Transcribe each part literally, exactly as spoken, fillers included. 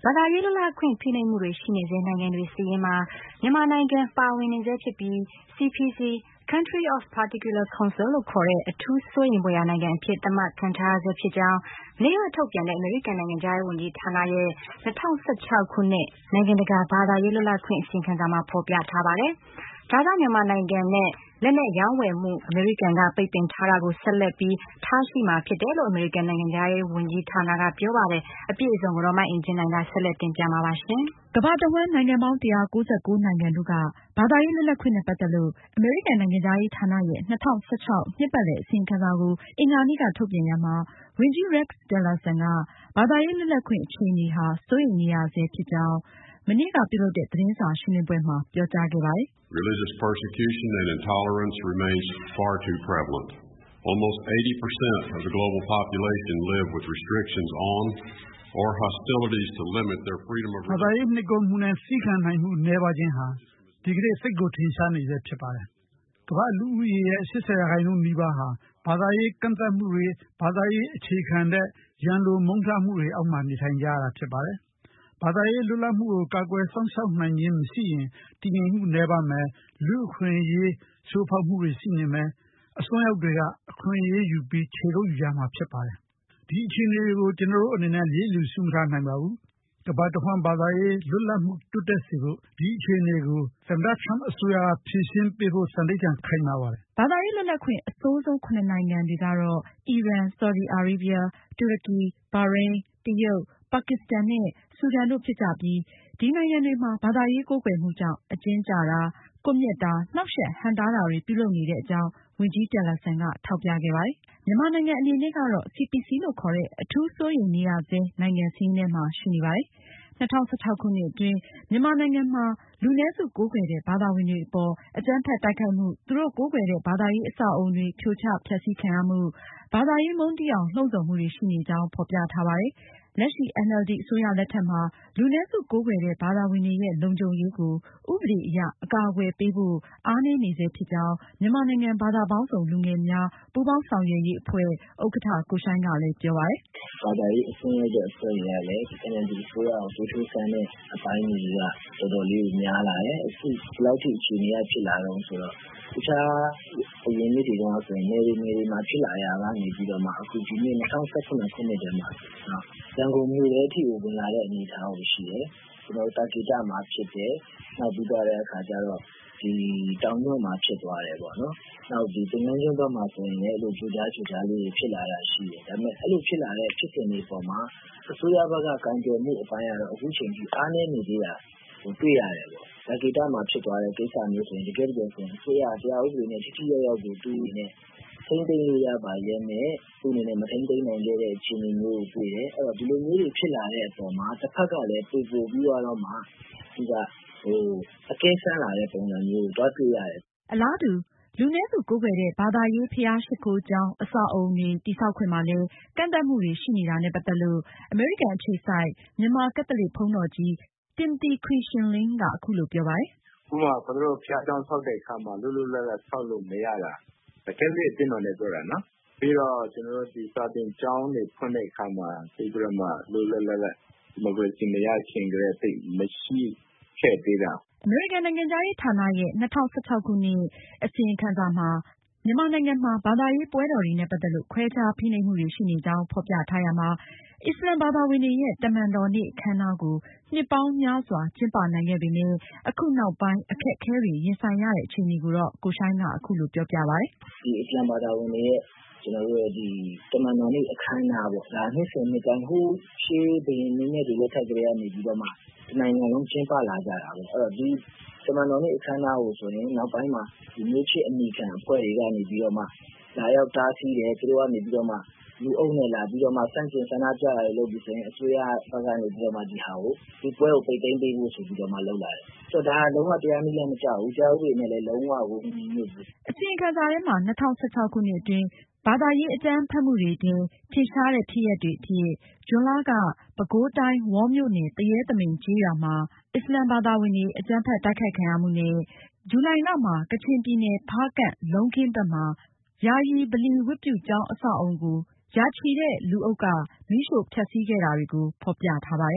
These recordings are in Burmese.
ဘာသာရေးလွတ်လပ်ခွင့်ဖိနှိပ်မှုတွေရှိနေစေနိုင်ငံတွေစီရင်မှာမြန်မာနိုင်ငံပါဝင်နေစေဖြစ်ပြီး C P C Country of Particular Concern လို့ခေါ်တဲ့အထူးစိုးရိမ်ဖွယ်ရာနိုင်ငံအဖြစ်သတ်မှတ်ခံထားရဆဲဖြစ်ကြောင်းနေ့ရက်ထုတ်ပြန်တဲ့အမေရိကန်နိုင်ငံခြားရေးဝန်ကြီးဌာနရဲ့၂၀၁၆ခုနှစ်နိုင်ငံတကာဘာသာရေးလွတ်လပ်ခွင့်အစီရင်ခံစာမှာဖော်ပြထားပါတယ်။ဒါကြောင့်မြန်မာနိုင်ငံနဲ့လက်နက်ရောင်းဝယ်မှုအမေရိကန်ကပိတ်ပင်ထားတာကိုဆက်လက်ပြီးထားရှိမှာဖြစ်တယ်လို့အမေရိကန်နိုင်ငံခြားရေးဝန်ကြီးဌာနကပြောပါတယ်။အပြည့်အစုံကိုတော့မအင်ဂျင်နိုင်ကဆက်လက်တင်ပြမှာပါရှင်။ကမ္ဘာတဝှမ်းနိုင်ငံပေါင်း၁၉၉နိုင်ငံတို့ကဘာသာရေးလွတ်လပ်ခွင့်နဲ့ပတ်သက်လို့အမေရိကန်နိုင်ငံခြားရေးဌာနရဲ့၂၀၁၆နှစ်ပတ်လည်အစီရင်ခံစာကိုအင်္ဂါနေ့ကထုတ်ပြန်ရာမှာဝန်ကြီး Rex Tillerson ကဘာသာရေးလွတ်လပ်ခွင့်အခြေအနေဟာစိုးရိမ်နေရဆဲဖြစ်ကြောင်းမနေ့ကပြုလုပ်တဲ့သတင်းစာရှင်းလင်းပွဲမှာပြောကြားခဲ့ပါတယ်။ Religious persecution and intolerance remains far too prevalent. Almost eighty percent of the global population live with restrictions on or hostilities to limit their freedom of religion. ဘာသာရေးနှိပ်ကွပ်မှုနဲ့စီခံနိုင်မှုနည်းပါးခြင်းဟာဒီကနေ့စိတ်ကိုထင်ရှားနေစေဖြစ်ပါတယ်။ကမ္ဘာလူဦးရေရဲ့၈၀ရာခိုင်နှုန်းနီးပါးဟာဘာသာရေးကန့်သတ်မှုတွေဘာသာရေးအခြေခံတဲ့ရန်လိုမုန်းထားမှုတွေအောက်မှာနေထိုင်ကြရတာဖြစ်ပါတယ်။ဘာသာရေးလွတ်လပ်မှုကိုကာကွယ်စောင့်ရှောက်နိုင်ခြင်းမရှိရင်တည်ငြိမ်မှုနည်းပါးမယ်လူအခွင့်အရေးချိုးဖောက်မှုတွေရှိနေမယ်အစွန်းရောက်တွေကအခွင့်အရေးယူပြီးခြေကုပ်ယူကြမှာဖြစ်ပါတယ်။ဒီအခြေအနေတွေကိုကျွန်တော်တို့အနေနဲ့လေးလူရှုမထားနိုင်ပါဘူး။ကမ္ဘာတစ်ဝှမ်းဘာသာရေးလွတ်လပ်မှုတိုးတက်စေဖို့ဒီအခြေအနေကိုသမ္မတထရမ့်အစိုးရကဖြေရှင်းပေးဖို့စံတိတ်ထန်ခိုင်မာပါတယ်။ဘာသာရေးလွတ်လပ်ခွင့်အဆိုးဆုံးခုနှစ်နိုင်ငံတွေကတော့အီရန်၊ဆော်ဒီအာရေးဗျ၊တူရကီ၊ဘာရိန်း၊တရုတ်၊ပါကစ္စတန်နဲ့ဆူဒန်တို့ဖြစ်ကြပြီးဒီနိုင်ငံတွေမှာဘာသာရေးကိုးကွယ်မှုကြောင့်အကျဉ်းကျတာ၊ကွပ်မျက်တာ၊နှောက်ယှက်ဟန့်တားတာတွေပြုလုပ်နေတဲ့အကြောင်းဝန်ကြီး Tillerson ကထောက်ပြခဲ့ပါတယ်။မြန်မာနိုင်ငံအနေနဲ့ကတော့ C P C လို့ခေါ်တဲ့အထူးစိုးရိမ်နေရဆဲနိုင်ငံစာရင်းထဲမှာရှိနေပါတယ်။၂၀၁၆ခုနှစ်အတွင်းမြန်မာနိုင်ငံမှာလူနည်းစုကိုးကွယ်တဲ့ဘာသာဝင်တွေအပေါ်အကြမ်းဖက်တိုက်ခိုက်မှု၊သူတို့ကိုးကွယ်တဲ့ဘာသာရေးအဆောက်အအုံတွေဖြိုချဖျက်ဆီးခံရမှု၊ဘာသာရေးမုန်းတီးအောင်လှုံ့ဆော်မှုတွေရှိနေကြောင်းဖော်ပြထားပါတယ်။လက်ရှိ N L D အစိုးရလက်ထက်မှာလူနည်းစုကိုးကွယ်တဲ့ဘာသာဝင်တွေရဲ့လုံခြုံရေးကိုဥပဒေအရအကာအကွယ်ပေးဖို့အားနည်းနေဆဲဖြစ်ကြောင်းမြန်မာနိုင်ငံဘာသာပေါင်းစုံလူငယ်များပူးပေါင်းဆောင်ရွက်ရေးအဖွဲ့ဥက္ကဋ္ဌကိုရှိုင်းကလည်းပြောပါတယ်။ဘာသာရေးအစွန်းရောက်တဲ့အဖွဲ့တွေကလည်း N L D အစိုးရကိုထိုးထိုးဆန်းတဲ့အပိုင်းတွေကတော်တော်လေးများလာတယ်။အခုဘယ်လောက်ထိအခြေအနေကဖြစ်လာတော့ဆိုတော့တခြားအရင်နှစ်တွေတုန်းကဆိုရင်နေနေနေမှာဖြစ်လာရတာနေပြီးတော့မှအခုဒီနေ့၂၀၁၇ခုနှစ်တည်းမှာရန်ကုန်မြို့ရဲ့အထိကိုဝင်လာတဲ့အနေအထားကိုရှိတယ်။ကျွန်တော်တာဂီတာမှာဖြစ်တယ်။နောက်ပြီးတော့တဲ့အခါကျတော့ဒီတောင်ကျွန်းမှာဖြစ်သွားတယ်ပေါ့နော်။နောက်ဒီတင်ငန်းကျွန်းဘက်မှာဆိုရင်လည်းအဲ့လိုကြိုကြားကြိုကြားလေးဖြစ်လာတာရှိတယ်။ဒါပေမဲ့အဲ့လိုဖြစ်လာတဲ့ဖြစ်စဉ်တွေပေါ်မှာအစိုးရဘက်ကကံကြွယ်မှုအပိုင်းကတော့အခုချိန်ထိအားနည်းနေသေးတာကိုတွေ့ရတယ်ပေါ့။တာဂီတာမှာဖြစ်သွားတဲ့ကိစ္စမျိုးဆိုရင်တကယ်တကယ်ဆိုရင်အစိုးရတရားဥပဒေနဲ့ထိထိရောက်ရောက်ကိုတူနေထိန်းသိမ်းလို့ရပါရဲ့နဲ့သူ့အနေနဲ့မထိန်းသိမ်းနိုင်တဲ့အခြေအနေမျိုးကိုတွေ့တယ်။အဲ့တော့ဒီလိုမျိုးတွေဖြစ်လာတဲ့အပေါ်မှာတစ်ဖက်ကလည်းပို့ပို့ပြီးတော့မှဒီကဟိုအကဲဆန်းလာတဲ့ပုံစံမျိုးကိုတွေ့ရတယ်။အလားတူလူနည်းစုကိုးကွယ်တဲ့ဘာသာရေးဘုရားရှိခိုးကျောင်းအဆောက်အအုံတွေတည်ဆောက်ခွင့်မှာလည်းကန့်သတ်မှုတွေရှိနေတာနဲ့ပတ်သက်လို့အမေရိကန်အခြေစိုက်မြန်မာကက်သလစ်ဘုန်းတော်ကြီး Timothy Christian Lin ကအခုလိုပြောပါတယ်။ဥပမာဘုရားတို့ဘုရားကျောင်းဆောက်တဲ့အခါမှာလွတ်လွတ်လပ်လပ်ဆောက်လို့မရတာတကယ်လို့အတင်းတော်နဲ့ပြောတာနော်။ပြီးတော့ကျွန်တော်တို့ဒီစာသင်ကျောင်းတွေဖွင့်တဲ့အခါမှာပြီးပြီးတော့မှလွတ်လွတ်လပ်လပ်ဒီမိုကရေစီမရခင်ကတည်းကမရှိခဲ့သေးတာ။အမေရိကန်နိုင်ငံခြားရေးဌာနရဲ့၂၀၁၆ခုနှစ်အစီရင်ခံစာမှာမြန်မာနိုင်ငံမှာဘာသာရေးပွဲတော်တွေနဲ့ပတ်သက်လို့ခွဲခြားဖိနှိပ်မှုတွေရှိနေကြောင်းဖော်ပြထားရာမှာအစ္စလာမ်ဘာသာဝင်တွေရဲ့တမန်တော်နေ့အခမ်းအနားကိုနှစ်ပေါင်းများစွာကျင်းပနိုင်ခဲ့ပေမယ့်အခုနောက်ပိုင်းအခက်အခဲတွေရင်ဆိုင်ရတဲ့အခြေအနေကိုတော့ကိုရှိုင်းကအခုလိုပြောပြပါတယ်။ဒီအစ္စလာမ်ဘာသာဝင်တွေရဲ့ကျွန်တော်တို့ဒီတမန်တော်နေ့အခမ်းအနားပေါ့ဒါနှစ်စဉ်နှစ်တိုင်းဟိုရှေးဘရင်နည်းနဲ့ဒီလက်ထက်ကလေးကနေပြီးတော့မှဒီနိုင်ငံလုံးကျင်းပလာကြတာပေါ့အဲ့တော့ဒီတမန်တော်နေ့အခမ်းအနားကိုဆိုရင်နောက်ပိုင်းမှာဒီမျိုးချစ်အမိခံအဖွဲ့တွေကနေပြီးတော့မှလာရောက်တားဆီးတယ်သူတို့ကနေပြီးတော့မှလူအုပ်နဲ့လာပြီးတော့မှစန့်ကျင်ဆန္ဒပြရတယ်လို့ဒီဆိုရင်အစိုးရဘက်ကနေပြီးတော့မှဒီဟာကိုဒီပွဲကိုပိတ်သိမ်းပေးဖို့ဆိုပြီးတော့မှလုပ်လာတယ်။ဆိုတော့ဒါကလုံးဝတရားနည်းလည်းမကျဘူး။တရားဥပဒေနဲ့လည်းလုံးဝကိုမညီညွတ်ဘူး။အစီရင်ခံစာထဲမှာ၂၀၁၆ခုနှစ်အတွင်းဘာသာရေးအကြမ်းဖက်မှုတွေတွင်ထင်ရှားတဲ့ဖြစ်ရပ်တွေအဖြစ်ဇွန်လကပဲခူးတိုင်းဝေါမြို့နယ်သရဲသမိန်ကျေးရွာမှာအစ္စလာမ်ဘာသာဝင်တွေအကြမ်းဖက်တိုက်ခိုက်ခံရမှုနဲ့ဇူလိုင်လမှာကချင်ပြည်နယ်ဖားကန့်လုံးခင်းဘက်မှာယာယီဗလီဝတ်ပြုကျောင်းအဆောက်အအုံကိုရာချီတဲ့လူအုပ်ကမီးရှို့ဖျက်ဆီးခဲ့တာတွေကိုဖော်ပြထားပါတယ်။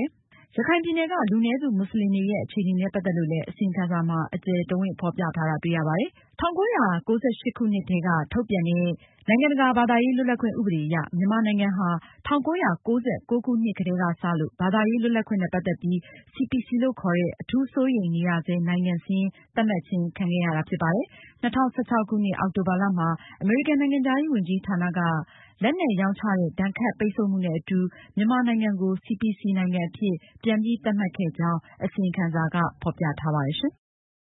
ရခိုင်ပြည်နယ်ကလူနည်းစုမွတ်စလင်တွေရဲ့အခြေအနေနဲ့ပတ်သက်လို့လည်းအစီရင်ခံစာမှာအကျယ်တဝင့်ဖေါ်ပြထားတာတွေ့ရပါတယ်။၁၉၉၈ခုနှစ်ထဲကထုတ်ပြန်တဲ့နိုင်ငံတကာဘာသာရေးလွတ်လပ်ခွင့်ဥပဒေအရမြန်မာနိုင်ငံဟာ၁၉၉၉ခုနှစ်ကတည်းကစလို့ဘာသာရေးလွတ်လပ်ခွင့်နဲ့ပတ်သက်ပြီး စီ ပီ စီ လို့ခေါ်တဲ့အထူးစိုးရိမ်နေရဆဲနိုင်ငံစာရင်းသတ်မှတ်ခြင်းခံခဲ့ရတာဖြစ်ပါတယ်။၂၀၁၆ခုနှစ်အောက်တိုဘာလမှာအမေရိကန်နိုင်ငံခြားရေးဝန်ကြီးဌာနကလက်နက်ရောင်းချတဲ့ဒဏ်ခတ်ပိတ်ဆို့မှုနဲ့အတူမြန်မာနိုင်ငံကို စီ ပီ စီ နိုင်ငံအဖြစ်ပြန်ပြီးသတ်မှတ်ခဲ့ကြောင်းအစီရင်ခံစာကဖေါ်ပြထားပါတယ်ရှင်